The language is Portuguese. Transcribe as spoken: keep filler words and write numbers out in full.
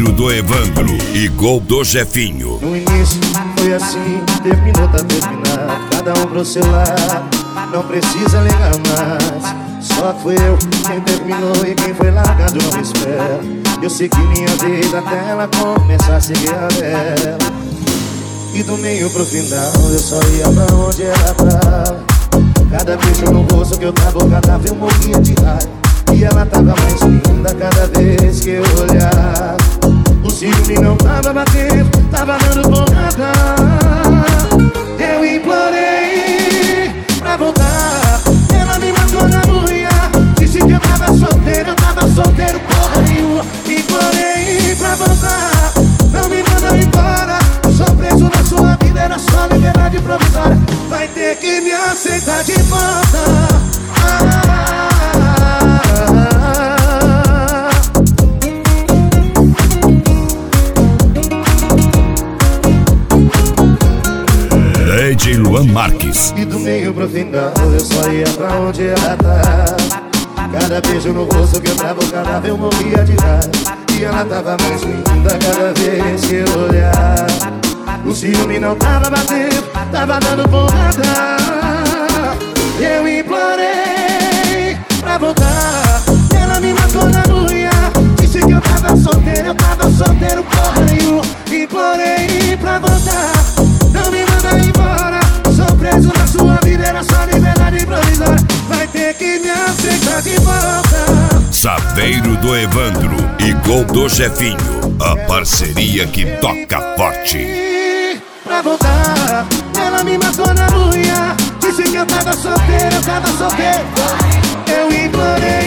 Saveiro do Evandro e gol do Jefinho. No início foi assim, terminou, tá terminado, cada um pro seu lado, não precisa ligar mais. Só fui eu quem terminou e quem foi largado não me espera. Eu segui minha vida até ela começar a seguir a dela. E do meio pro final eu só ia pra onde ela tava. Cada beijo no rosto que eu tava, cada eu morria de raiva. E ela tava mais linda cada vez que eu olhava. O ciúme não tava batendo, tava dando porrada. Eu implorei pra voltar, ela me matou na unha. Disse que eu tava solteiro, eu tava solteiro, porra nenhuma. Implorei pra voltar, não me manda embora. Sou preso na sua vida, era só liberdade provisória. Vai ter que me aceitar de volta. ah, D J Luan Marques. E do meio pro final eu só ia pra onde ela tá. Cada beijo no rosto que eu tava, cada eu morria de raiva. E ela tava mais linda cada vez que eu olhava. O ciúme não tava batendo, tava dando porrada. Eu implorei pra voltar, ela me matou na unha. Disse que eu tava solteiro, eu tava solteiro, porra nenhuma. Implorei pra voltar, não me manda embora. Sou preso na sua vida, era só liberdade provisória. Vai ter que me aceitar de volta. Saveiro do Evandro e gol do Jefinho, a parceria que toca forte. Pra voltar, ela me matou na unha. Disse que eu tava solteiro, eu tava solteiro. Eu implorei